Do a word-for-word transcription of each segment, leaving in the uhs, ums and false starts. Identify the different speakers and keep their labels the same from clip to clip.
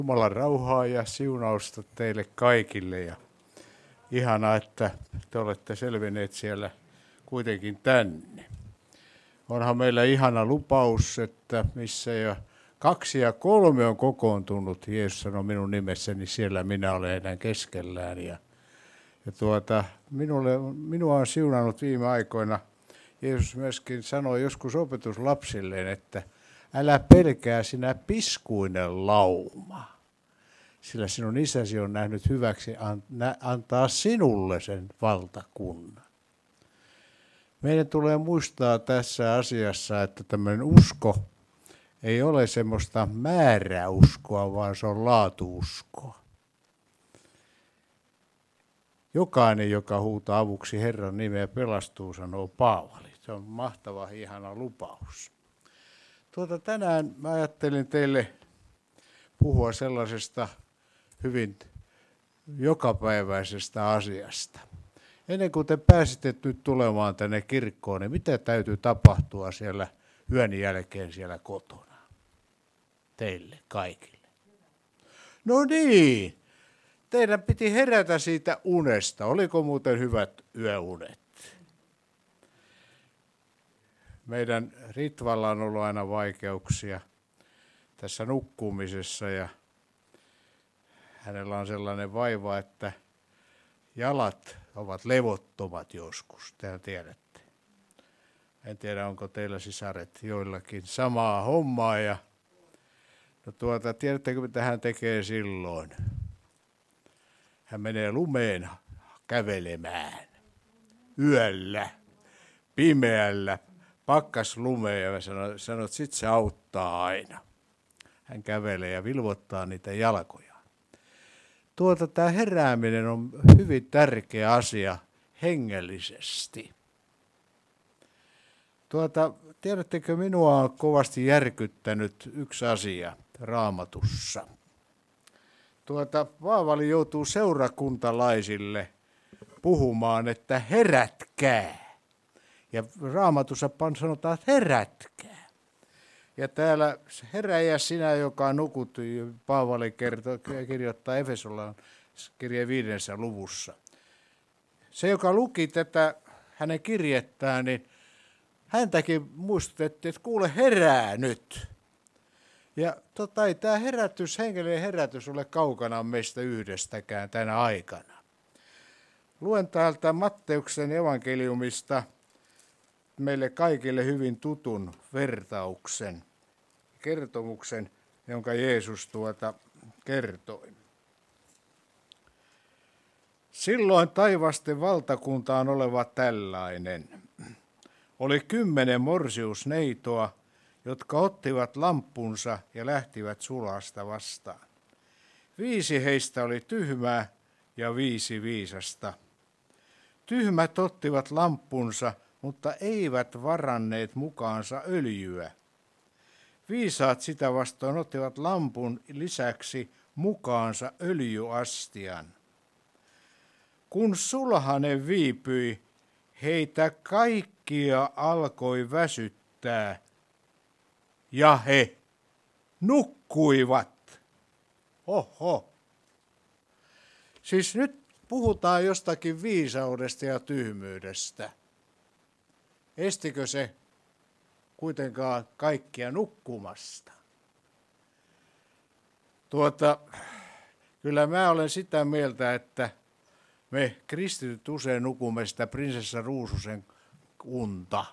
Speaker 1: Jumalan rauhaa ja siunausta teille kaikille ja ihanaa, että te olette selvinneet siellä kuitenkin tänne. Onhan meillä ihana lupaus, että missä jo kaksi ja kolme on kokoontunut, Jeesus sanoi minun nimessäni, siellä minä olen heidän keskellään. Ja, ja tuota, minulle, minua on siunannut viime aikoina, Jeesus myöskin sanoi joskus opetuslapsilleen, että älä pelkää sinä piskuinen lauma, sillä sinun isäsi on nähnyt hyväksi antaa sinulle sen valtakunnan. Meidän tulee muistaa tässä asiassa, että tämmöinen usko ei ole semmoista määräuskoa, vaan se on laatuuskoa. Jokainen, joka huutaa avuksi Herran nimeä, pelastuu, sanoo Paavali. Se on mahtava, ihana lupaus. Tuota, tänään mä ajattelin teille puhua sellaisesta hyvin jokapäiväisestä asiasta. Ennen kuin te pääsitte nyt tulemaan tänne kirkkoon, niin mitä täytyy tapahtua siellä yön jälkeen siellä kotona? Teille kaikille. No niin, teidän piti herätä siitä unesta. Oliko muuten hyvät yöunet? Meidän Ritvalla on ollut aina vaikeuksia tässä nukkumisessa ja hänellä on sellainen vaiva, että jalat ovat levottomat joskus, te tiedätte. En tiedä, onko teillä sisaret joillakin samaa hommaa. Ja, no tuota, tiedättekö, mitä hän tekee silloin? Hän menee lumeen kävelemään yöllä, pimeällä, pakkas lumeen ja sanoo, sanoo että sit se auttaa aina. Hän kävelee ja vilvottaa niitä jalkoja. Tuota, tämä herääminen on hyvin tärkeä asia hengellisesti. Tuota, tiedättekö, minua on kovasti järkyttänyt yksi asia Raamatussa. Tuota, Paavali joutuu seurakuntalaisille puhumaan, että herätkää. Ja Raamatussa sanotaan, että herätkää. Ja täällä heräjä sinä, joka nukut, Paavali kertoo, kirjoittaa Efesolan kirjeen viidennessä luvussa. Se, joka luki tätä hänen kirjettään, niin häntäkin muistutettiin, että kuule, herää nyt. Ja tota, ei tämä herätys, hengellinen herätys ole kaukana meistä yhdestäkään tänä aikana. Luen täältä Matteuksen evankeliumista meille kaikille hyvin tutun vertauksen, kertomuksen, jonka Jeesus tuota kertoi. Silloin taivasten valtakuntaan oleva tällainen. Oli kymmenen morsiusneitoa, jotka ottivat lamppunsa ja lähtivät sulasta vastaan. Viisi heistä oli tyhmää ja viisi viisasta. Tyhmät ottivat lamppunsa, mutta eivät varanneet mukaansa öljyä. Viisaat sitä vastoin ottivat lampun lisäksi mukaansa öljyastian. Kun sulhanen viipyi, heitä kaikkia alkoi väsyttää, ja he nukkuivat. Oho. Siis nyt puhutaan jostakin viisaudesta ja tyhmyydestä. Estikö se kuitenkaan kaikkia nukkumasta? Tuota, kyllä mä olen sitä mieltä, että me kristityt usein nukumme sitä prinsessa Ruususen unta.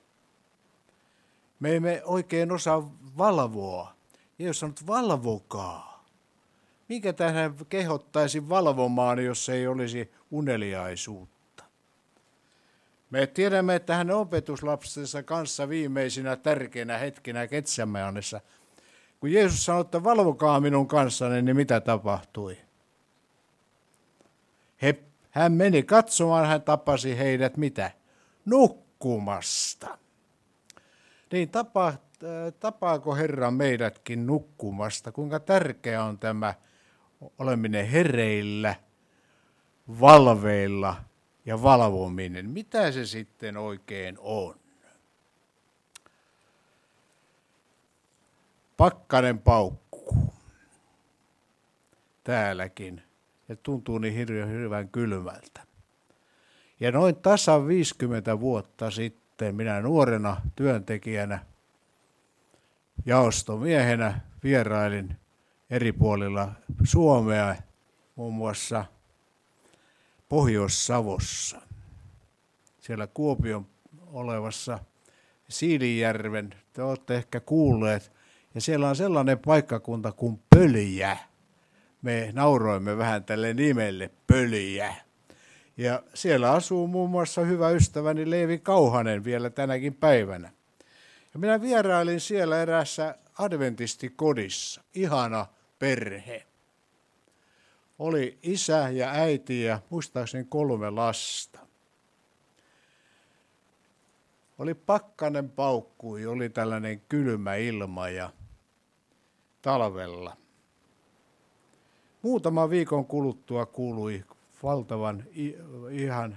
Speaker 1: Me emme oikein osaa valvoa. Jeesus sanoo, että valvokaa. Minkä tähän kehottaisi valvomaan, jos ei olisi uneliaisuutta? Me tiedämme, että hänen opetuslapsensa kanssa viimeisinä tärkeinä hetkinä Getsemanessa, kun Jeesus sanoi, että valvokaa minun kanssani, niin mitä tapahtui? He, hän meni katsomaan, hän tapasi heidät mitä? Nukkumasta. Niin tapa, tapaako Herra meidätkin nukkumasta? Kuinka tärkeä on tämä oleminen hereillä, valveilla ja valvominen? Mitä se sitten oikein on? Pakkanen paukkuu. täälläkin. Ja tuntuu niin hirveän, hirveän kylmältä. Ja noin tasan viisikymmentä vuotta sitten minä nuorena työntekijänä, jaostomiehenä vierailin eri puolilla Suomea, muun muassa Pohjois-Savossa. Siellä Kuopion olevassa Siilinjärven, te olette ehkä kuulleet, ja siellä on sellainen paikkakunta kuin Pöljä. Me nauroimme vähän tälle nimelle, Pöljä. Ja siellä asuu muun muassa hyvä ystäväni Leevi Kauhanen vielä tänäkin päivänä. Ja minä vierailin siellä eräässä adventistikodissa, ihana perhe. Oli isä ja äiti ja muistaakseni kolme lasta. Oli pakkanen paukkui, oli tällainen kylmä ilma ja talvella. Muutaman viikon kuluttua kuului valtavan ihan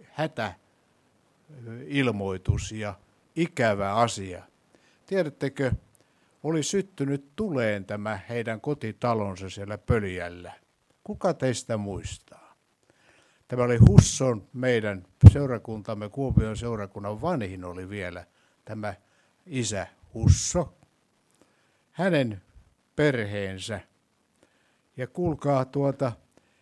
Speaker 1: hätäilmoitus ja ikävä asia. Tiedättekö, oli syttynyt tuleen tämä heidän kotitalonsa siellä Pöljällä. Kuka teistä muistaa? Tämä oli Husson, meidän seurakuntamme, Kuopion seurakunnan vanhin oli vielä tämä isä Husso. Hänen perheensä. Ja kuulkaa tuota,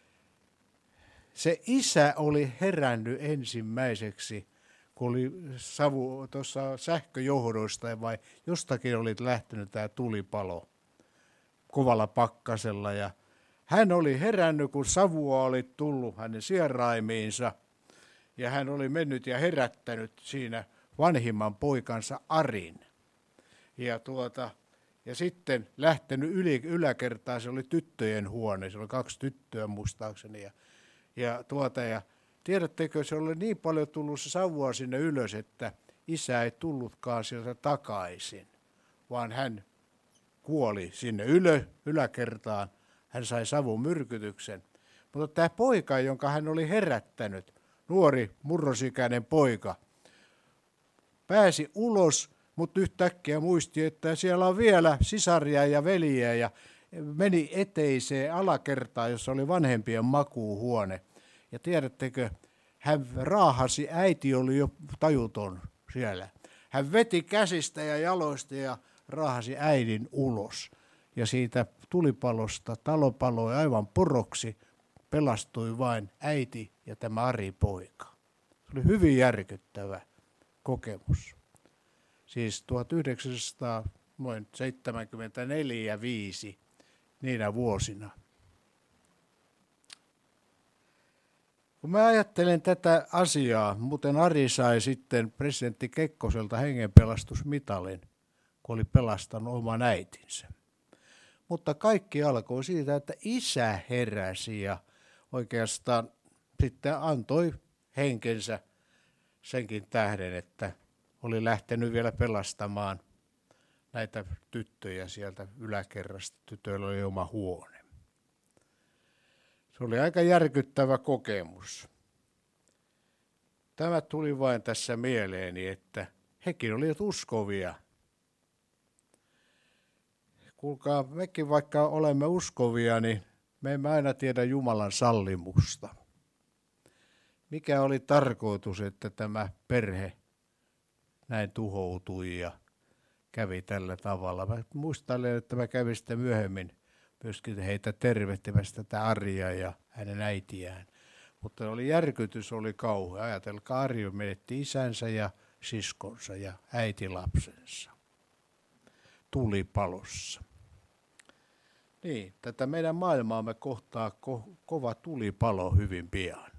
Speaker 1: se isä oli herännyt ensimmäiseksi, kun oli savu tuossa sähköjohdoista vai jostakin oli lähtenyt tämä tulipalo kovalla pakkasella. Ja hän oli herännyt, kun savua oli tullut hänen sieraimiinsa. Ja hän oli mennyt ja herättänyt siinä vanhimman poikansa Arin. Ja, tuota, ja sitten lähtenyt yli, yläkertaan, se oli tyttöjen huone, se oli kaksi tyttöä muistaakseni. Ja, ja, tuota, ja tiedättekö, se oli niin paljon tullut se savua sinne ylös, että isä ei tullutkaan sieltä takaisin, vaan hän kuoli sinne ylö, yläkertaan. Hän sai savun myrkytyksen. Mutta tämä poika, jonka hän oli herättänyt, nuori murrosikäinen poika, pääsi ulos, mutta yhtäkkiä muisti, että siellä on vielä sisaria ja veljiä ja meni eteiseen alakertaan, jossa oli vanhempien makuuhuone. Ja tiedättekö, hän raahasi, äiti oli jo tajuton siellä. Hän veti käsistä ja jaloista ja raahasi äidin ulos. Ja siitä tulipalosta talo paloi aivan poroksi, pelastui vain äiti ja tämä Ari-poika. Se oli hyvin järkyttävä kokemus. Siis tuhatyhdeksänsataaseitsemänkymmentäneljä ja viisi niinä vuosina. Kun mä ajattelen tätä asiaa, muuten Ari sai sitten presidentti Kekkoselta hengenpelastusmitalin, kun oli pelastanut oman äitinsä. Mutta kaikki alkoi siitä, että isä heräsi ja oikeastaan sitten antoi henkensä senkin tähden, että oli lähtenyt vielä pelastamaan näitä tyttöjä sieltä yläkerrasta. Tytöillä oli oma huone. Se oli aika järkyttävä kokemus. Tämä tuli vain tässä mieleeni, että hekin olivat uskovia. Kuulkaa, mekin vaikka olemme uskovia, niin me emme aina tiedä Jumalan sallimusta. Mikä oli tarkoitus, että tämä perhe näin tuhoutui ja kävi tällä tavalla. Mä muistelen, että mä kävin sitten myöhemmin myöskin heitä tervehtimässä tätä Aria ja hänen äitiään. Mutta oli järkytys, oli kauhea. Ajatelkaa, Ari menetti isänsä ja siskonsa ja äitilapsensa tulipalossa. Niin, tätä meidän maailmaamme kohtaa ko- kova tulipalo hyvin pian.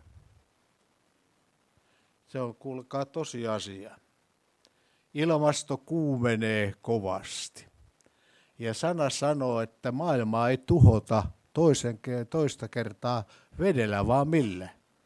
Speaker 1: Se on, kuulkaa, tosiasia. Ilmasto kuumenee kovasti. Ja sana sanoo, että maailmaa ei tuhota toisen, toista kertaa vedellä, vaan millä?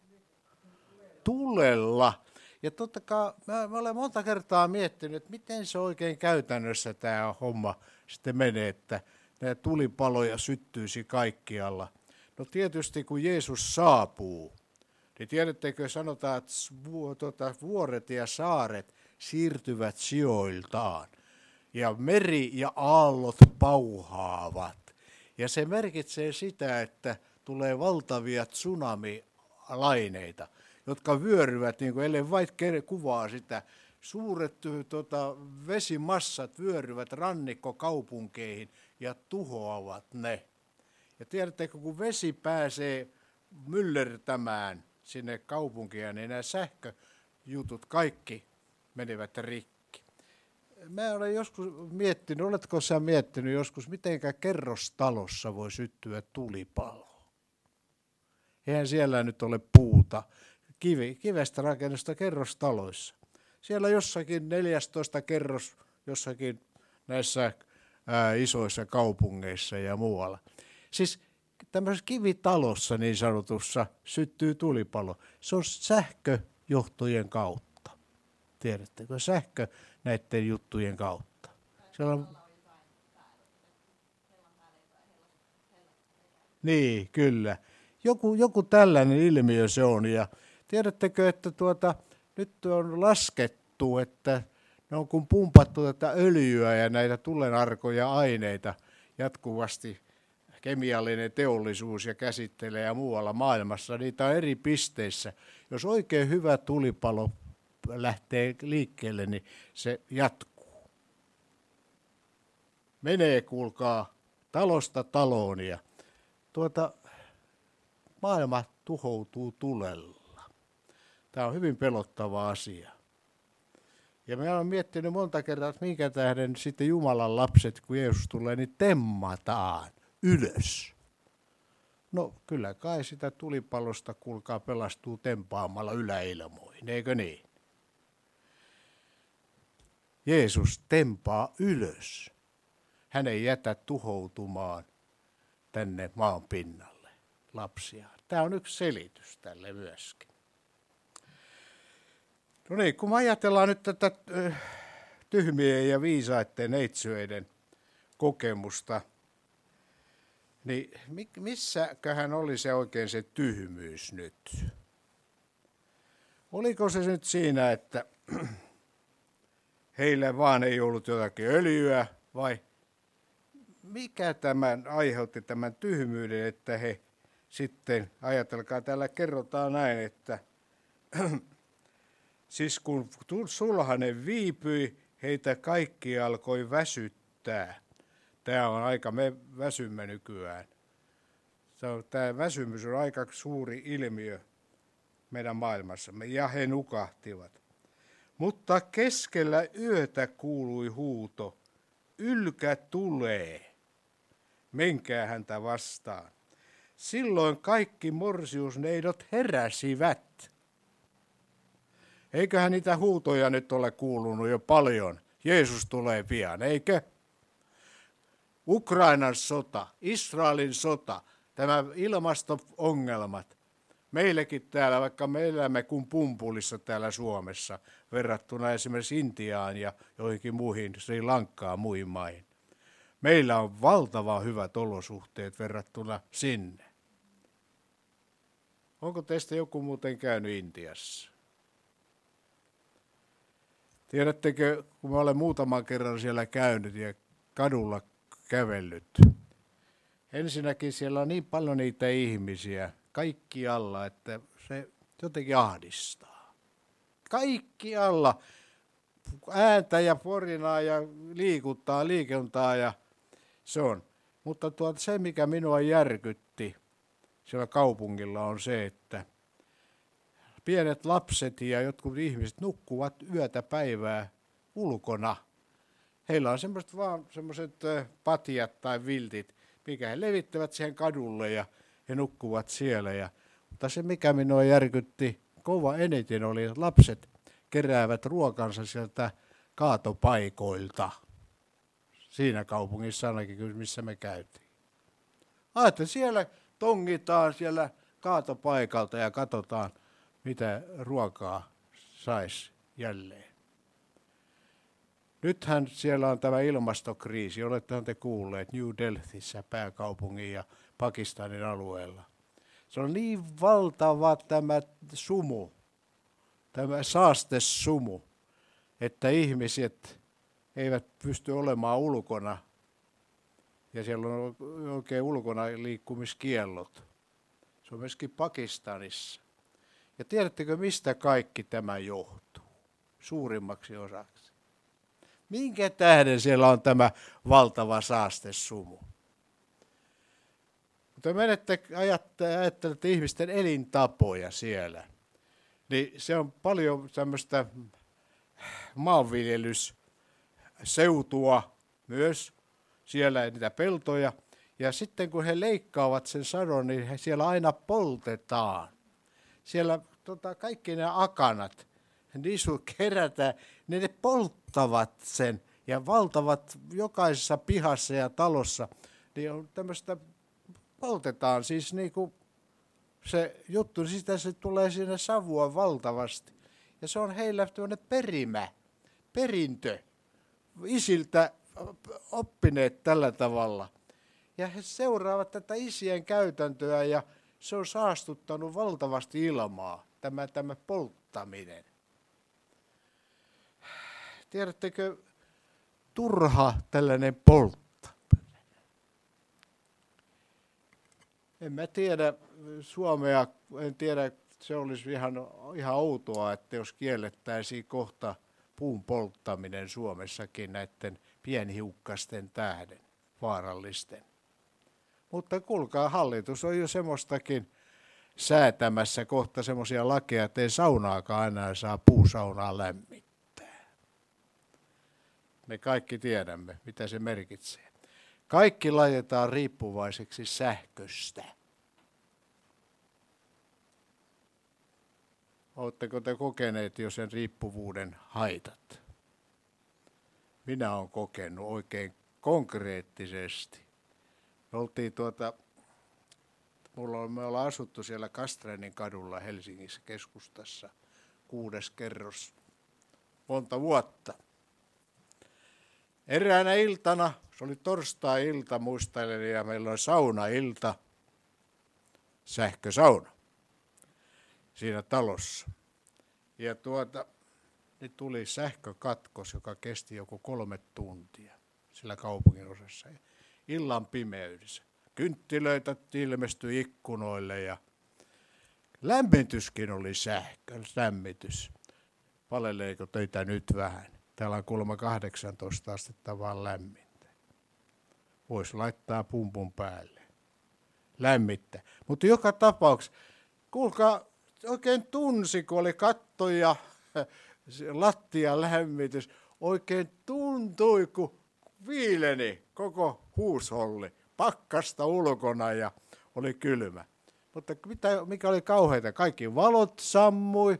Speaker 1: Tulella. Ja totta kai mä, mä olen monta kertaa miettinyt, että miten se oikein käytännössä tämä homma sitten menee, että nämä tulipaloja syttyisi kaikkialla. No tietysti kun Jeesus saapuu, niin tiedättekö, sanotaan, että vuoret ja saaret siirtyvät sijoiltaan. Ja meri ja aallot pauhaavat. Ja se merkitsee sitä, että tulee valtavia tsunami-laineita, jotka vyöryvät, niin kuin Ellen White kuvaa sitä, suuret tota, vesimassat vyöryvät rannikkokaupunkeihin ja tuhoavat ne. Ja tiedättekö, kun vesi pääsee myllertämään sinne kaupunkiin, niin nämä sähköjutut kaikki menevät rikki. Mä olen joskus miettinyt, oletko sä miettinyt joskus, mitenkä kerrostalossa voi syttyä tulipalo? Eihän siellä nyt ole puuta, kivi, kivestä rakennusta kerrostaloissa. Siellä jossakin neljästoista kerros, jossakin näissä ää, isoissa kaupungeissa ja muualla. Siis tämmöisessä kivitalossa niin sanotussa syttyy tulipalo. Se on sähköjohtojen kautta. Tiedättekö, sähkö näiden juttujen kautta. Siellä on... Niin, kyllä. Joku, joku tällainen ilmiö se on. Ja tiedättekö, että tuota, nyt on laskettu, että ne on kun pumpattu tätä öljyä ja näitä tulenarkoja aineita jatkuvasti, kemiallinen teollisuus ja käsittelee ja muualla maailmassa, niitä on eri pisteissä. Jos oikein hyvä tulipalo lähtee liikkeelle, niin se jatkuu. Menee, kuulkaa, talosta taloon ja tuota, maailma tuhoutuu tulella. Tämä on hyvin pelottava asia. Ja me olen miettinyt monta kertaa, että minkä tähden sitten Jumalan lapset, kun Jeesus tulee, niin temmataan ylös. No kyllä kai sitä tulipalosta, kuulkaa, pelastuu tempaamalla yläilmoihin, eikö niin? Jeesus tempaa ylös. Hän ei jätä tuhoutumaan tänne maan pinnalle lapsiaan. Tämä on yksi selitys tälle myöskin. No niin, kun me ajatellaan nyt tätä tyhmien ja viisaiden neitsyeiden kokemusta, niin missäköhän oli se oikein se tyhmyys nyt? Oliko se nyt siinä, että heillä vaan ei ollut jotakin öljyä, vai mikä tämän aiheutti tämän tyhmyyden, että he sitten, ajatelkaa, täällä kerrotaan näin, että siis kun sulhanen viipyi, heitä kaikki alkoi väsyttää. Tämä on aika, me väsymme nykyään. Tämä väsymys on aika suuri ilmiö meidän maailmassamme, ja he nukahtivat. Mutta keskellä yötä kuului huuto, ylkä tulee, menkää häntä vastaan. Silloin kaikki morsiusneidot heräsivät. Eiköhän niitä huutoja nyt ole kuulunut jo paljon. Jeesus tulee pian, eikö? Ukrainan sota, Israelin sota, tämä ilmasto-ongelmat. Meillekin täällä, vaikka me elämme kuin pumpulissa täällä Suomessa, verrattuna esimerkiksi Intiaan ja joihinkin muihin, Sri Lankaan, muihin maihin. Meillä on valtavan hyvät olosuhteet verrattuna sinne. Onko teistä joku muuten käynyt Intiassa? Tiedättekö, kun mä olen muutaman kerran siellä käynyt ja kadulla kävellyt. Ensinnäkin siellä on niin paljon niitä ihmisiä kaikkialla, että se jotenkin ahdistaa. Kaikkialla ääntä ja porinaa ja liikuttaa, liikuntaa ja se on. Mutta tuota, se, mikä minua järkytti siellä kaupungilla on se, että pienet lapset ja jotkut ihmiset nukkuvat yötä päivää ulkona. Heillä on semmoiset vaan semmoiset patjat tai viltit, mikä he levittävät siihen kadulle ja he nukkuvat siellä. Ja, mutta se, mikä minua järkytti kova eniten, oli, että lapset keräävät ruokansa sieltä kaatopaikoilta. Siinä kaupungissa ainakin, missä me käytiin. Ajattelin, siellä tongitaan siellä kaatopaikalta ja katsotaan, mitä ruokaa saisi jälleen. Nythän siellä on tämä ilmastokriisi, olettehan te kuulleet New Delhissä, pääkaupungin ja Pakistanin alueella. Se on niin valtava tämä sumu, tämä saastesumu, että ihmiset eivät pysty olemaan ulkona Ja siellä on oikein ulkona liikkumiskiellot. Se on myöskin Pakistanissa. Ja tiedättekö, mistä kaikki tämä johtuu? Suurimmaksi osaksi. Minkä tähden siellä on tämä valtava saastesumu? Mutta menette ajattelette ihmisten elintapoja siellä, niin se on paljon tämmöistä maanviljelysseutua myös, siellä niitä peltoja. Ja sitten kun he leikkaavat sen sadon, niin he siellä aina poltetaan. Siellä tota, kaikki ne akanat, nisut kerätään, niin ne polttavat sen. Ja valtavat jokaisessa pihassa ja talossa, niin on tämmöistä, poltetaan siis niinku se juttu, niin sitä se tulee sinne savua valtavasti. Ja se on heillä tämmöinen perimä, perintö, isiltä oppineet tällä tavalla. Ja he seuraavat tätä isien käytäntöä ja se on saastuttanut valtavasti ilmaa, tämä, tämä polttaminen. Tiedättekö, turha tällainen polttaminen. En mä tiedä Suomea, en tiedä, se olisi ihan, ihan outoa, että jos kiellettäisiin kohta puun polttaminen Suomessakin näiden pienhiukkasten tähden, vaarallisten. Mutta kuulkaa, hallitus on jo semmoistakin säätämässä kohta semmoisia lakeja, että ei saunaakaan enää saa puusaunaa lämmittää. Me kaikki tiedämme, mitä se merkitsee. Kaikki laitetaan riippuvaiseksi sähköstä. Oletteko te kokeneet jo sen riippuvuuden haitat? Minä olen kokenut oikein konkreettisesti. Me oltiin tuota, mulla on, me ollaan asuttu siellä Kastreinin kadulla Helsingissä keskustassa, kuudes kerros, monta vuotta. Eräänä iltana, se oli torstai-ilta muistelen, ja meillä oli saunailta, sähkösauna siinä talossa. Ja tuota, nyt tuli sähkökatkos, joka kesti joku kolme tuntia sillä kaupungin osassa. Illan pimeydessä. Kynttilöitä ilmestyi ikkunoille ja lämmityskin oli sähkö, lämmitys. Paleleeko teitä nyt vähän? Täällä on kuulemma kahdeksantoista astetta vaan lämmintä. Voisi laittaa pumpun päälle. Lämmittää. Mutta joka tapauksessa, kuulkaa, oikein tunsi, kun oli katto ja lattia lämmitys. Oikein tuntui, kun viileni koko huusholli. Pakkasta ulkona ja oli kylmä. Mutta mitä, mikä oli kauheita? Kaikki valot sammui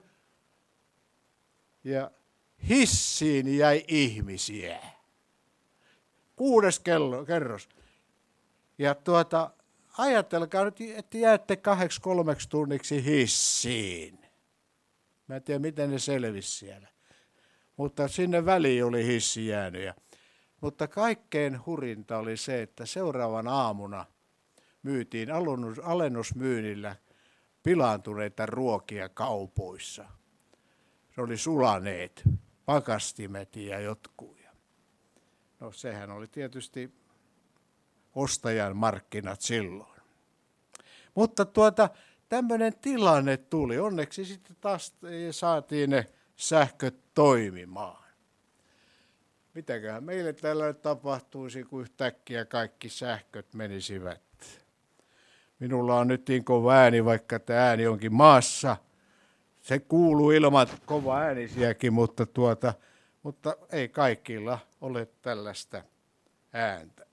Speaker 1: ja hissiin jäi ihmisiä. Kuudes kello, kerros. Ja tuota, ajatelkaa nyt, että jäätte kahdeksi kolmeksi tunniksi hissiin. Mä en tiedä, miten ne selvisi siellä. Mutta sinne väliin oli hissi jäänyt. Mutta kaikkein hurinta oli se, että seuraavan aamuna myytiin alennusmyynnillä pilaantuneita ruokia kaupoissa. Se oli sulaneet, pakastimet ja jotkut. No sehän oli tietysti ostajan markkinat silloin. Mutta tuota, tämmöinen tilanne tuli. Onneksi sitten taas saatiin ne sähköt toimimaan. Mitäköhän meille täällä nyt tapahtuisi, kun yhtäkkiä kaikki sähköt menisivät. Minulla on nyt niin kova ääni, vaikka tämä ääni onkin maassa. Se kuuluu ilman kova äänisiäkin, mutta, tuota, mutta ei kaikilla ole tällaista ääntä.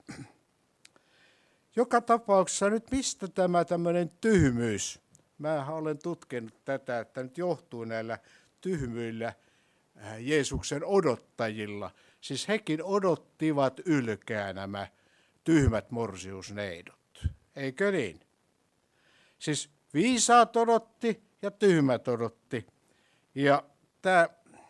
Speaker 1: Joka tapauksessa nyt mistä tämä tämmöinen tyhmyys? Mä olen tutkinut tätä, että nyt johtuu näillä tyhmyillä Jeesuksen odottajilla. Siis hekin odottivat ylkää nämä tyhmät morsiusneidot. Eikö niin? Siis viisaat odotti ja tyhmät odotti. Ja tämä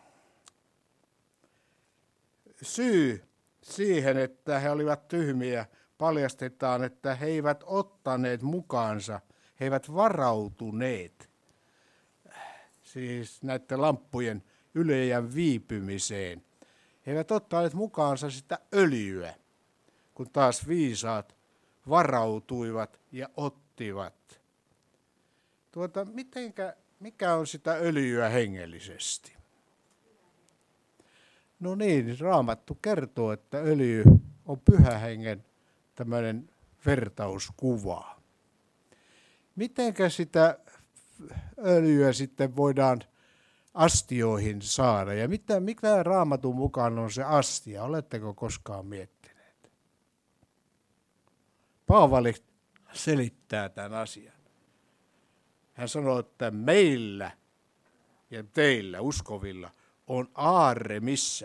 Speaker 1: syy siihen, että he olivat tyhmiä, paljastetaan, että he eivät ottaneet mukaansa, he eivät varautuneet siis näiden lamppujen yleijän viipymiseen. He eivät ottaneet mukaansa sitä öljyä, kun taas viisaat varautuivat ja ottivat. Tuota, mitenkä, mikä on sitä öljyä hengellisesti? No niin, Raamattu kertoo, että öljy on Pyhän Hengen tämmöinen vertauskuva. Mitenkä sitä öljyä sitten voidaan astioihin saada? Ja mitä, mikä Raamatun mukaan on se astia? Oletteko koskaan miettineet? Paavali selittää tämän asian. Hän sanoo, että meillä ja teillä uskovilla on aarre missä?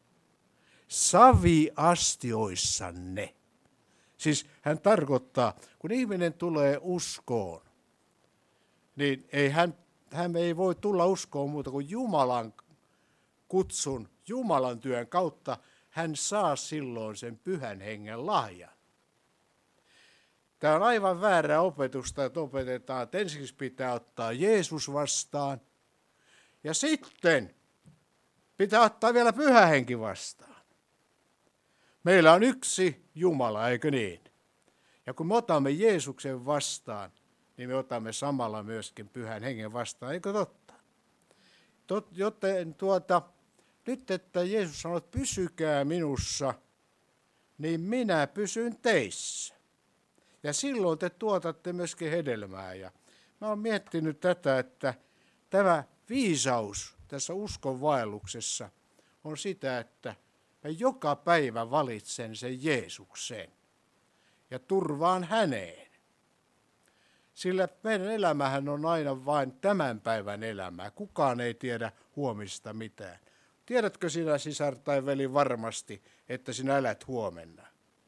Speaker 1: Saviastioissanne. Siis hän tarkoittaa, kun ihminen tulee uskoon, niin ei hän, hän ei voi tulla uskoon muuta kuin Jumalan kutsun, Jumalan työn kautta. Hän saa silloin sen Pyhän Hengen lahjan. Tämä on aivan väärää opetusta, että opetetaan, että ensiksi pitää ottaa Jeesus vastaan ja sitten pitää ottaa vielä Pyhä Henki vastaan. Meillä on yksi Jumala, eikö niin? Ja kun me otamme Jeesuksen vastaan, niin me otamme samalla myöskin Pyhän Hengen vastaan, eikö totta? Tot, joten tuota, nyt, että Jeesus sanoo, että pysykää minussa, niin minä pysyn teissä. Ja silloin te tuotatte myöskin hedelmää. Ja mä oon miettinyt tätä, että tämä viisaus tässä uskonvaelluksessa on sitä, että mä joka päivä valitsen sen Jeesuksen ja turvaan häneen. Sillä meidän elämähän on aina vain tämän päivän elämää. Kukaan ei tiedä huomista mitään. Tiedätkö sinä, sisar tai veli, varmasti, että sinä elät huomenna?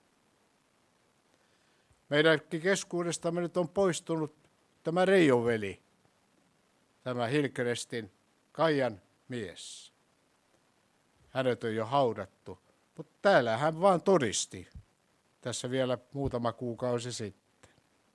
Speaker 1: Meidänkin keskuudestamme nyt on poistunut tämä Reijon veli, tämä Hillcrestin Kaijan mies. Hänet on jo haudattu, mutta täällä hän vaan todisti tässä vielä muutama kuukausi sitten.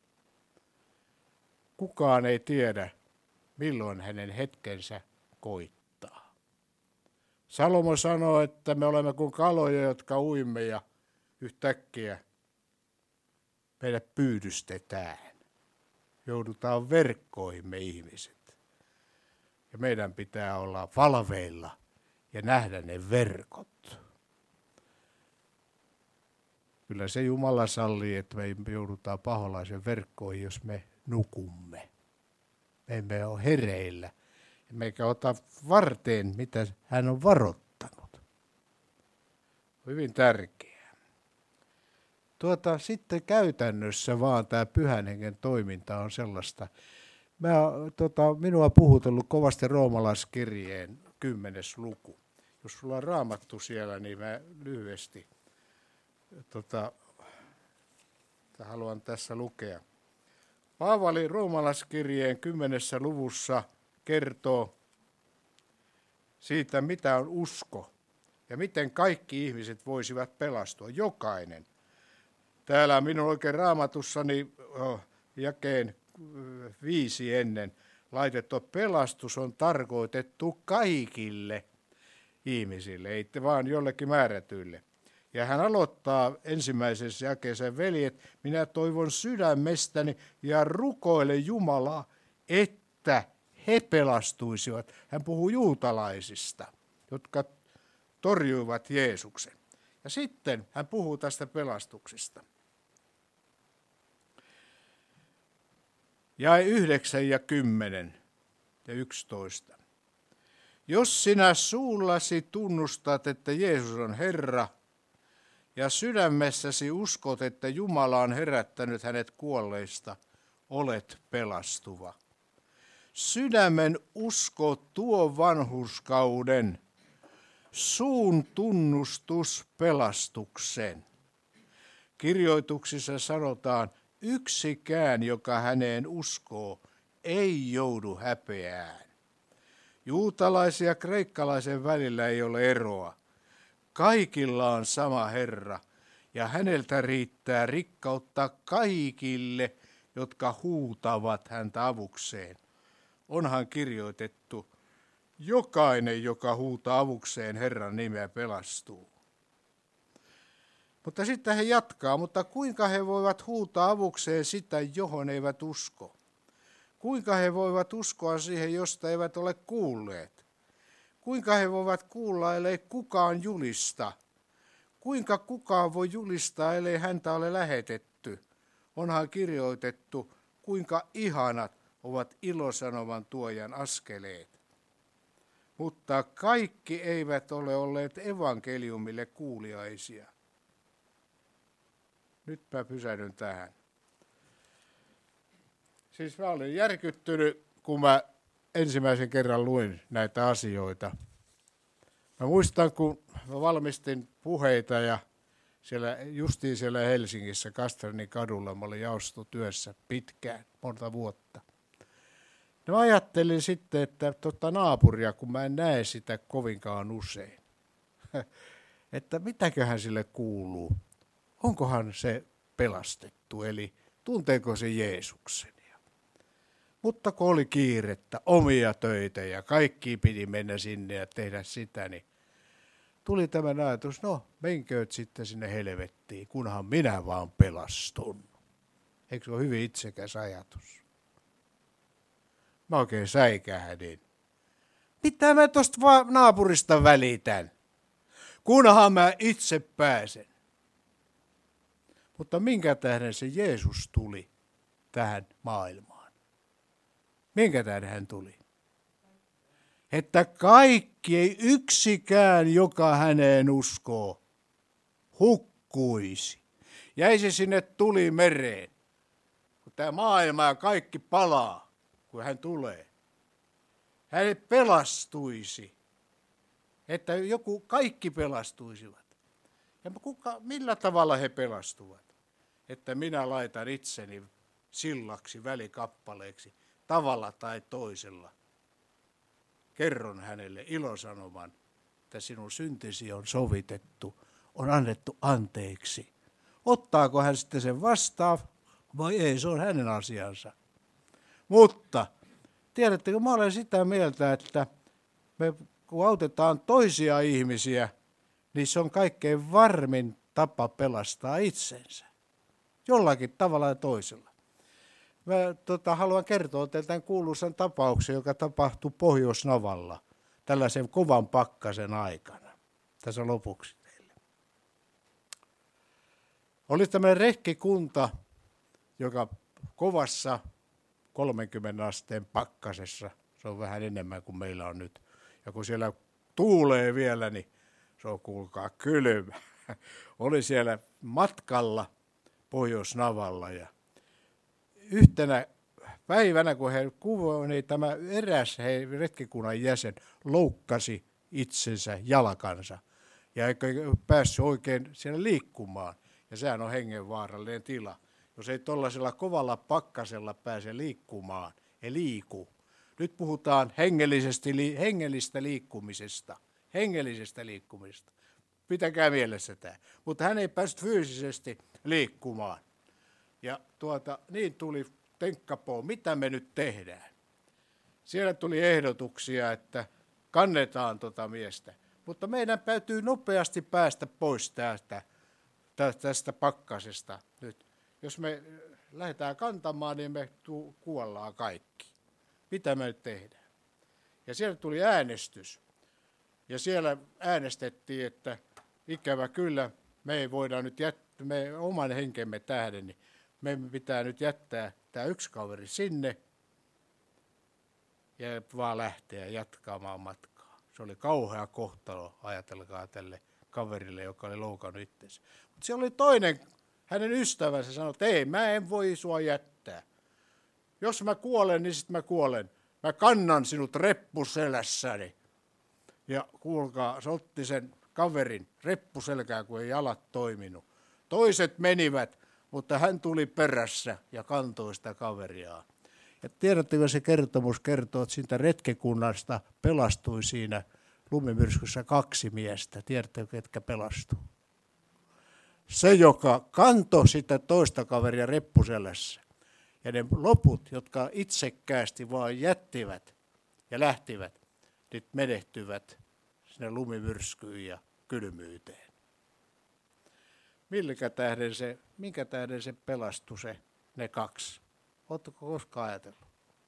Speaker 1: Kukaan ei tiedä, milloin hänen hetkensä koittaa. Salomo sanoo, että me olemme kuin kaloja, jotka uimme ja yhtäkkiä meidät pyydystetään. Joudutaan verkkoihin me ihmiset. Ja meidän pitää olla valveilla ja nähdä ne verkot. Kyllä se Jumala sallii, että me joudutaan paholaisen verkkoihin, jos me nukumme. Me emme ole hereillä. Meikä ota varteen, mitä hän on varoittanut. Hyvin tärkeää. Tuota, sitten käytännössä vaan tämä Pyhän Hengen toiminta on sellaista. Mä, tota, minua on puhutellut kovasti roomalaiskirjeen kymmenes luku. Jos sulla on Raamattu siellä, niin mä lyhyesti tota, haluan tässä lukea. Paavali roomalaiskirjeen kymmenessä luvussa kertoo siitä, mitä on usko ja miten kaikki ihmiset voisivat pelastua, jokainen. Täällä minun oikein Raamatussani oh, jakeen viisi ennen laitettu, pelastus on tarkoitettu kaikille ihmisille, ei vaan jollekin määrätyille. Ja hän aloittaa ensimmäisessä jakeessa, veljet, minä toivon sydämestäni ja rukoilen Jumalaa, että he pelastuisivat. Hän puhuu juutalaisista, jotka torjuivat Jeesuksen. Ja sitten hän puhuu tästä pelastuksesta. Jae yhdeksän ja kymmenen ja yksitoista. Jos sinä suullasi tunnustat, että Jeesus on Herra, ja sydämessäsi uskot, että Jumala on herättänyt hänet kuolleista, olet pelastuva. Sydämen usko tuo vanhurskauden, suun tunnustus pelastuksen. Kirjoituksissa sanotaan, yksikään, joka häneen uskoo, ei joudu häpeään. Juutalaisen ja kreikkalaisen välillä ei ole eroa. Kaikilla on sama Herra, ja häneltä riittää rikkautta kaikille, jotka huutavat häntä avukseen. Onhan kirjoitettu, jokainen, joka huutaa avukseen Herran nimeä, pelastuu. Mutta sitten he jatkaa, mutta kuinka he voivat huutaa avukseen sitä, johon eivät usko? Kuinka he voivat uskoa siihen, josta eivät ole kuulleet? Kuinka he voivat kuulla, ellei kukaan julista? Kuinka kukaan voi julistaa, ellei häntä ole lähetetty? Onhan kirjoitettu, kuinka ihanat ovat ilosanoman tuojan askeleet. Mutta kaikki eivät ole olleet evankeliumille kuuliaisia. Nyt mä pysähdyn tähän. Siis mä olin järkyttynyt, kun mä ensimmäisen kerran luin näitä asioita. Mä muistan, kun mä valmistin puheita ja siellä, justiin siellä Helsingissä Kastranin kadulla mä olin jaostotyössä pitkään, monta vuotta. Ja mä ajattelin sitten, että tota naapuria, kun mä en näe sitä kovinkaan usein, että mitäköhän sille kuuluu. Onkohan se pelastettu, eli tunteeko se Jeesuksen? Mutta kun oli kiirettä, omia töitä ja kaikki piti mennä sinne ja tehdä sitä, niin tuli tämän ajatus, no menkööt sitten sinne helvettiin, kunhan minä vaan pelastun. Eikö se ole hyvin itsekäs ajatus? Mä oikein säikähdin. Mitä mä tosta naapurista välitän, kunhan mä itse pääsen. Mutta minkä tähden se Jeesus tuli tähän maailmaan? Minkä tähden hän tuli? Että kaikki, ei yksikään, joka häneen uskoo, hukkuisi. Jäisi sinne tuli mereen. Kun tämä maailma ja kaikki palaa, kun hän tulee. Hän pelastuisi. Että joku, kaikki pelastuisivat. Ja kuka, millä tavalla he pelastuvat? Että minä laitan itseni sillaksi, välikappaleeksi. Tavalla tai toisella. Kerron hänelle ilosanoman, että sinun syntisi on sovitettu, on annettu anteeksi. Ottaako hän sitten sen vastaan vai ei, se on hänen asiansa. Mutta tiedättekö, mä olen sitä mieltä, että me kun autetaan toisia ihmisiä, niin se on kaikkein varmin tapa pelastaa itsensä. Jollakin tavalla ja toisella. Mä tota, haluan kertoa teille tämän kuuluisan tapauksen, joka tapahtui Pohjois-Navalla tällaisen kovan pakkasen aikana. Tässä lopuksi teille. Oli tämmöinen rehkikunta, joka kovassa kolmenkymmenen asteen pakkasessa, se on vähän enemmän kuin meillä on nyt. Ja kun siellä tuulee vielä, niin se on kuulkaa kylmä. Oli siellä matkalla Pohjois-Navalla ja yhtenä päivänä, kun he kuvoivat, niin tämä eräs he, retkikunnan jäsen loukkasi itsensä jalkansa ja eikä päässyt oikein siellä liikkumaan. Ja sehän on hengenvaarallinen tila. Jos ei tuollaisella kovalla pakkasella pääse liikkumaan, ei liiku. Nyt puhutaan hengellisesti, hengellistä liikkumisesta. Hengellisestä liikkumisesta. Pitäkää mielessä tämä. Mutta hän ei päässyt fyysisesti liikkumaan. Ja tuota, niin tuli tenkkapoo, mitä me nyt tehdään. Siellä tuli ehdotuksia, että kannetaan tota miestä. Mutta meidän täytyy nopeasti päästä pois tästä, tästä pakkasesta nyt. Jos me lähdetään kantamaan, niin me tu- kuollaan kaikki. Mitä me nyt tehdään? Ja siellä tuli äänestys. Ja siellä äänestettiin, että ikävä kyllä, me ei voida nyt jättää, me oman henkemme tähden, niin meidän pitää nyt jättää tämä yksi kaveri sinne ja vaan lähteä jatkamaan matkaa. Se oli kauhea kohtalo, ajatelkaa tälle kaverille, joka oli loukannut itsensä. Mutta siellä oli toinen, hänen ystävänsä sanoi, että ei, mä en voi sua jättää. Jos mä kuolen, niin sitten mä kuolen. Mä kannan sinut reppuselässäni. Ja kuulkaa, se otti sen kaverin reppuselkään, kun ei jalat toiminut. Toiset menivät, mutta hän tuli perässä ja kantoi sitä kaveriaan. Ja tiedättekö, se kertomus kertoo, että siitä retkikunnasta pelastui siinä lumimyrskyssä kaksi miestä. Tiedättekö, ketkä pelastui? Se, joka kantoi sitä toista kaveria reppuselässä. Ja ne loput, jotka itsekkäästi vaan jättivät ja lähtivät, nyt menehtyvät sinne lumimyrskyyn ja kylmyyteen. Minkä tähden se, minkä tähden se pelastui se, ne kaksi? Oletteko koskaan ajatellut?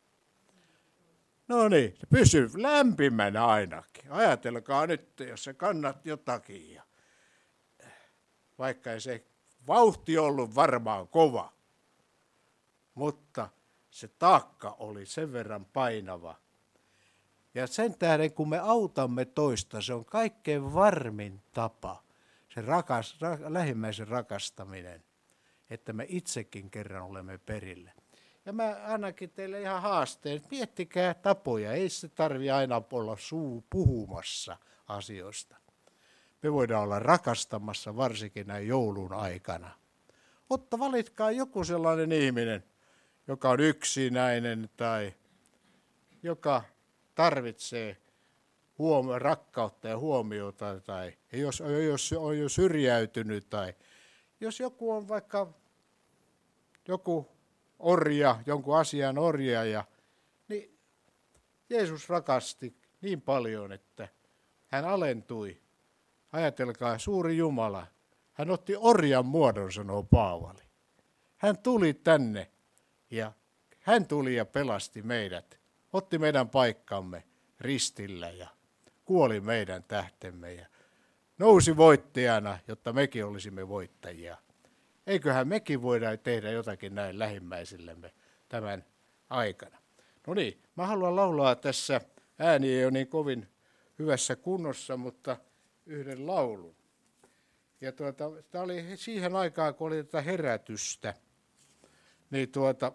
Speaker 1: No niin, se pysyy lämpimänä ainakin. Ajatelkaa nyt, jos sä kannat jotakin. Ja vaikka ei se vauhti ollut varmaan kova, mutta se taakka oli sen verran painava. Ja sen tähden, kun me autamme toista, se on kaikkein varmin tapa, se rakas, ra, lähimmäisen rakastaminen, että me itsekin kerran olemme perille. Ja mä annankin teille ihan haasteen, että miettikää tapoja, ei se tarvitse aina olla suu puhumassa asioista. Me voidaan olla rakastamassa varsinkin näin joulun aikana. Mutta valitkaa joku sellainen ihminen, joka on yksinäinen tai joka tarvitsee huomio, rakkautta ja huomiota tai jos, jos on jo syrjäytynyt tai jos joku on vaikka joku orja, jonkun asian orja, ja, niin Jeesus rakasti niin paljon, että hän alentui. Ajatelkaa, suuri Jumala. Hän otti orjan muodon, sanoo Paavali. Hän tuli tänne ja hän tuli ja pelasti meidät. Otti meidän paikkamme ristillä ja kuoli meidän tähtemme ja nousi voittajana, jotta mekin olisimme voittajia. Eiköhän mekin voida tehdä jotakin näin lähimmäisillemme tämän aikana. No niin, mä haluan laulaa tässä, ääni ei ole niin kovin hyvässä kunnossa, mutta yhden laulun. Ja tuota, tämä oli siihen aikaan, kun oli tätä herätystä, niin tuota,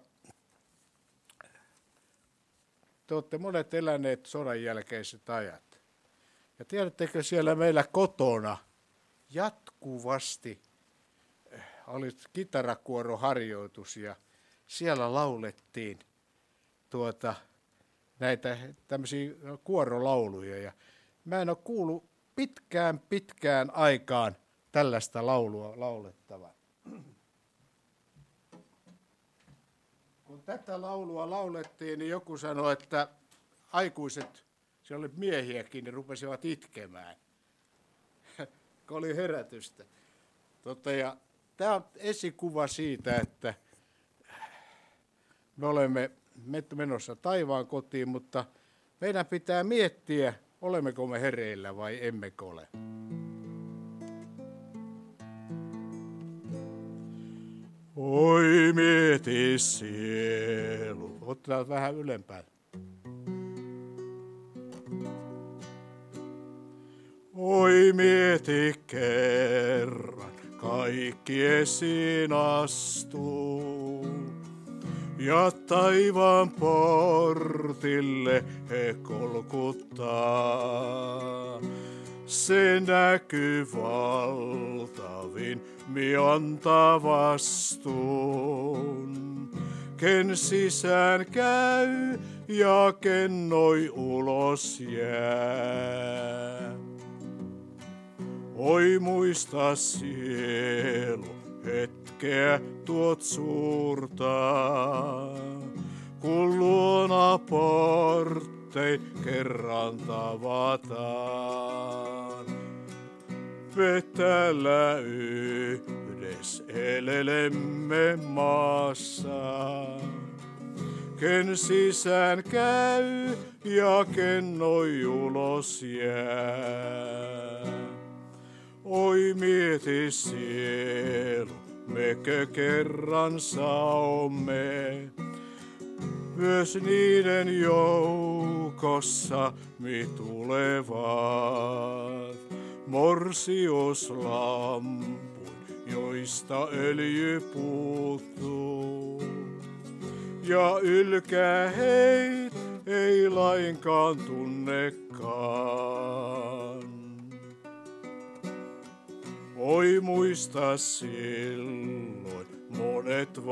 Speaker 1: te olette monet eläneet sodan jälkeiset ajat. Ja tiedättekö siellä meillä kotona jatkuvasti oli kitarakuoroharjoitus ja siellä laulettiin tuota, näitä tämmöisiä kuorolauluja. Ja mä en ole kuullut pitkään pitkään aikaan tällaista laulua laulettavan. Kun tätä laulua laulettiin, niin joku sanoi, että aikuiset, siellä oli miehiäkin, niin rupesivat itkemään, kun oli herätystä. Totta, ja tämä on esikuva siitä, että me olemme menossa taivaan kotiin, mutta meidän pitää miettiä, olemmeko me hereillä vai emmekö ole. Oi mieti sielu. Otetaan vähän ylempään. Oi mieti kerran, kaikki esiin astuu. Ja taivaan portille he kolkuttaa. Se näkyy valtavin mianta vastuun. Ken sisään käy ja ken noi ulos jää. Oi muista sielu, hetkeä tuot suurta, kun luona porttein kerran tavataan. Me täällä yhdessä elelemme maassa, ken sisään käy ja ken noi ulos jää. Oi mieti sielu, mekö kerran saamme, myös niiden joukossa mi tulevat. Morsiuslampun, joista öljy puuttuu, ja ylkä heit ei lainkaan tunnekaan. Oi muista silloin monet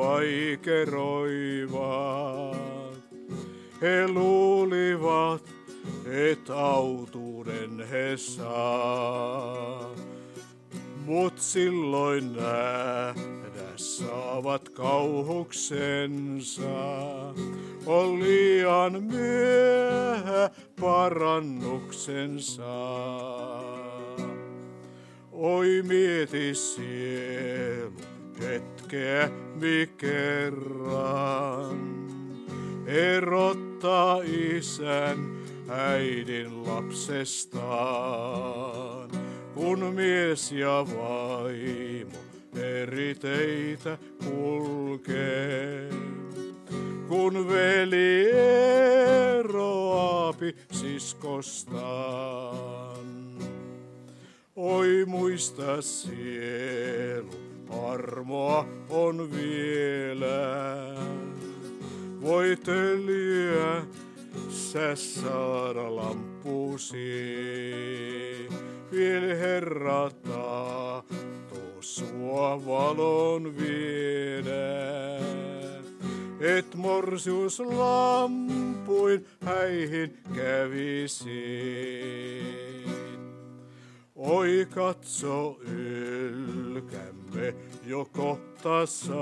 Speaker 1: vaikeroivat. He luulivat, et autuuden he saa. Mut silloin nähdä saavat kauhuksensa. On liian myöhä parannuksensa. Oi mieti sielu hetkeä mi kerran erottaa isän äidin lapsestaan, kun mies ja vaimo eri teitä kulkee. Kun veli eroapi siskostaan. Oi muista sielu, armoa on vielä. Voi tölyä sä saada lampusi. Viel Herra tahto sua valon viedä. Et morsius lampuin häihin kävisi. Oi katso ylkämme jo kohta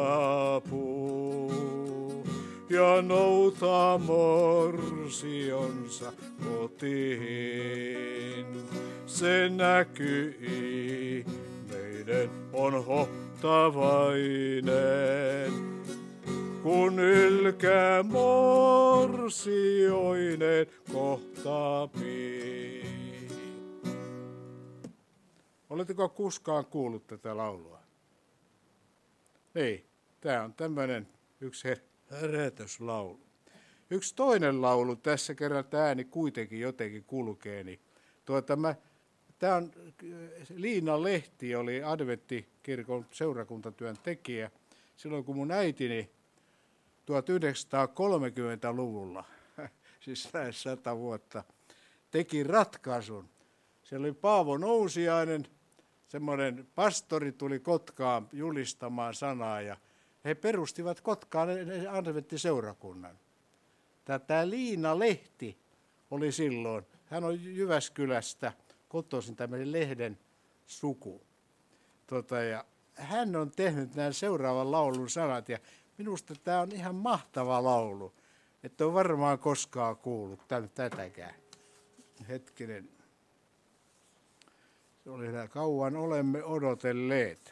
Speaker 1: saapuu ja noutaa morsionsa kotiin. Se näkyi meidän on hohtavainen. Kun ylkä morsioinen kohtaapi. Oletteko koskaan kuullut tätä laulua? Ei, tämä on tämmöinen yksi herätyslaulu. Yksi toinen laulu, tässä kerran tämä ääni kuitenkin jotenkin kulkee, niin tuota mä, tämä on, Liina Lehti oli adventtikirkon seurakuntatyön tekijä silloin, kun mun äitini tuhatyhdeksänsataakolmekymmentäluvulla, siis lähes sata vuotta, teki ratkaisun. Siellä oli Paavo Nousiainen, semmoinen pastori tuli Kotkaan julistamaan sanaa ja he perustivat Kotkaan adventtiseurakunnan. Tämä Liina Lehti oli silloin, hän on Jyväskylästä, kotoisin tämmöinen Lehden suku. Tota, ja hän on tehnyt nämä seuraavan laulun sanat ja minusta tämä on ihan mahtava laulu, että on varmaan koskaan kuullut tätäkään. Hetkinen. Se oli nämä kauan olemme odotelleet.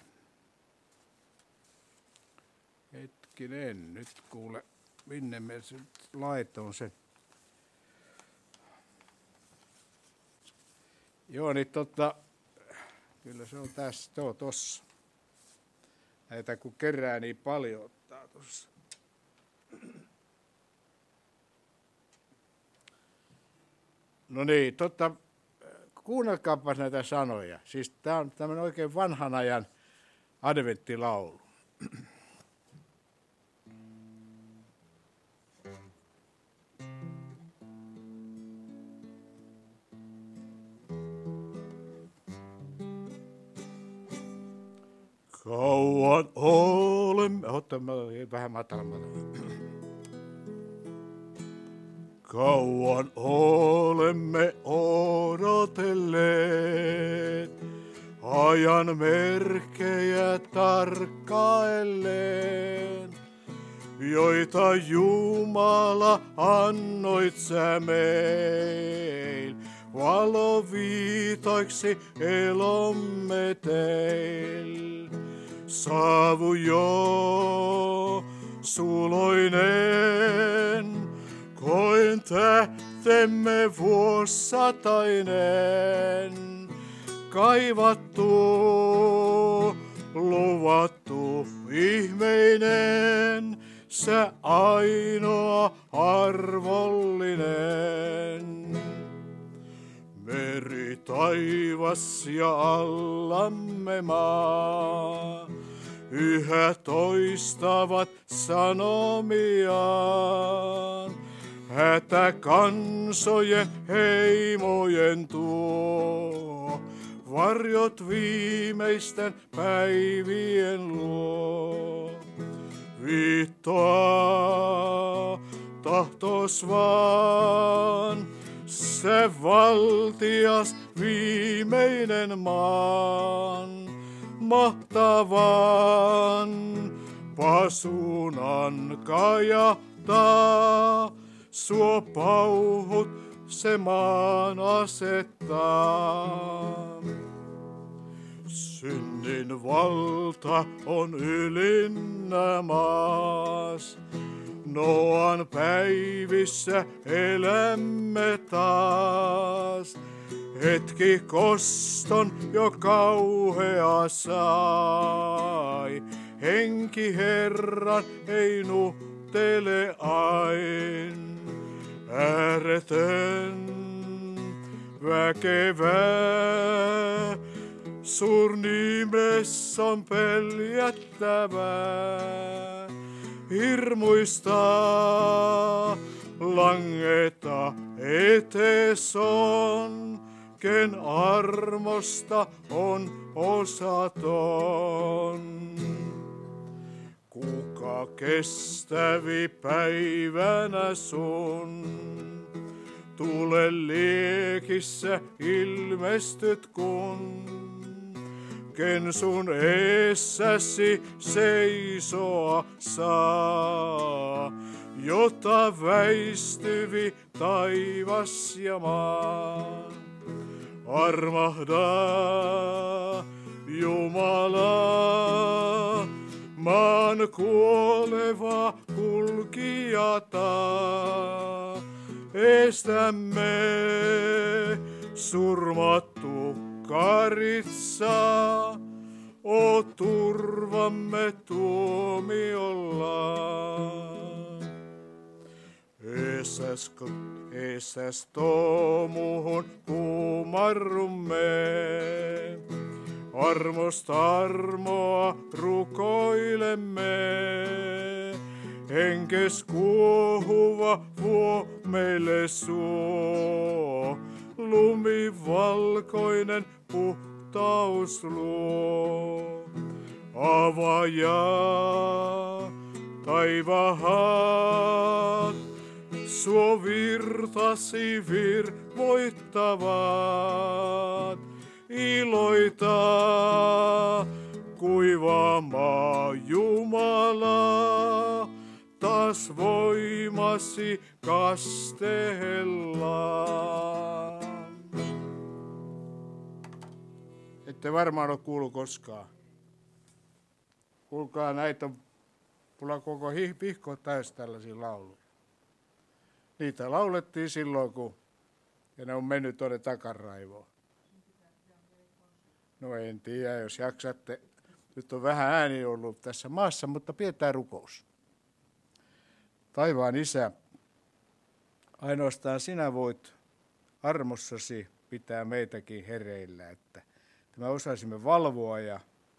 Speaker 1: Hetkinen, nyt kuule, minne me laitoin sen. Joo, niin tota, kyllä se on tässä, tuo tossa. Näitä kun kerää niin paljon ottaa tuossa. No niin, totta, kuunnelkaapa näitä sanoja. Siis tämä on tämmöinen oikein vanhan ajan adventtilaulu. Kauan olemme, ota vähän matalammalta. Kauan olemme odotelleet, ajan merkkejä tarkkailleen, joita Jumala annoit sä meil, valoviitoiksi elomme teil. Saavu jo suloinen, koin tähtemme vuosisatainen, kaivattu, luvattu, ihmeinen, sä ainoa arvollinen. Meri, taivas ja allamme maa, yhä toistavat sanomiaan. Hätä kansojen heimojen tuo, varjot viimeisten päivien luo. Viittoa tahtos vaan, se valtias viimeinen maan, mahtavan pasunan kajahtaa, suo pauhut se maan asettaa. Synnin valta on ylinnä maas. Noan päivissä elämme taas. Hetki koston jo kauhea sai. Henki Herran ei nuhtele ain. Ääretön, väkevää, suur nimessä on peljättävää. Hirmuista langeta etes on, ken armosta on osaton. Kuka kestävi päivänä sun, tule liekissä ilmestyt kun, ken sun eessäsi seisoa saa, jota väistyvi taivas ja maa. Armahda, Jumala, maan kuoleva kulkijata, estämme surmattu karitsa, o turvamme tuomiolla. Esäs, esäs tomuhun kumarrumme, armosta armoa rukoilemme. Henkes kuohuva vuo meille suo, lumivalkoinen puhtaus luo. Avaja taivahat, suo virtasi virvoittavat. Iloita kuiva maa Jumala, taas voimasi kastellaan. Ette varmaan ole kuullut koskaan. Kuulkaa, näitä on mulla koko pihko täys tällaisia lauluja. Niitä laulettiin silloin, kun ja ne on mennyt tuonne takaraivoon. No en tiedä, jos jaksatte. Nyt on vähän ääni ollut tässä maassa, mutta pidetään rukous. Taivaan Isä, ainoastaan sinä voit armossasi pitää meitäkin hereillä, että me osaisimme valvoa ja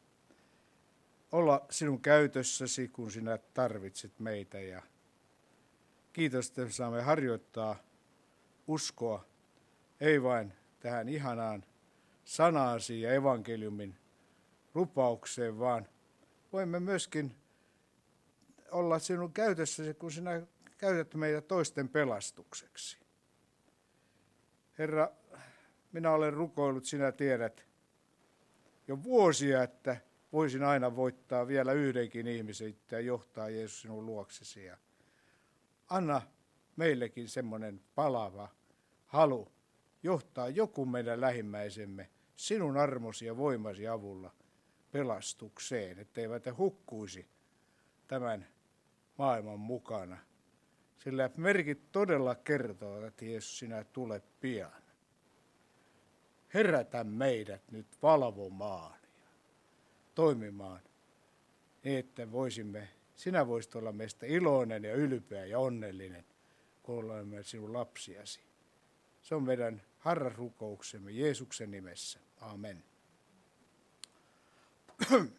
Speaker 1: olla sinun käytössäsi, kun sinä tarvitset meitä. Ja kiitos, että saamme harjoittaa uskoa, ei vain tähän ihanaan sanaasi ja evankeliumin lupaukseen, vaan voimme myöskin olla sinun käytössäsi, kun sinä käytät meitä toisten pelastukseksi. Herra, minä olen rukoillut, sinä tiedät, jo vuosia, että voisin aina voittaa vielä yhdenkin ihmisen ja johtaa Jeesus sinun luoksesi. Ja anna meillekin semmoinen palava halu johtaa joku meidän lähimmäisemme sinun armosi ja voimasi avulla pelastukseen, etteivät he hukkuisi tämän maailman mukana. Sillä merkit todella kertovat, että Jeesus, sinä tulet pian. Herätä meidät nyt valvomaan ja toimimaan, niin että voisimme, sinä voisit olla meistä iloinen ja ylpeä ja onnellinen, kun olemme sinun lapsiasi. Se on meidän harrasrukouksemme Jeesuksen nimessä. Amen.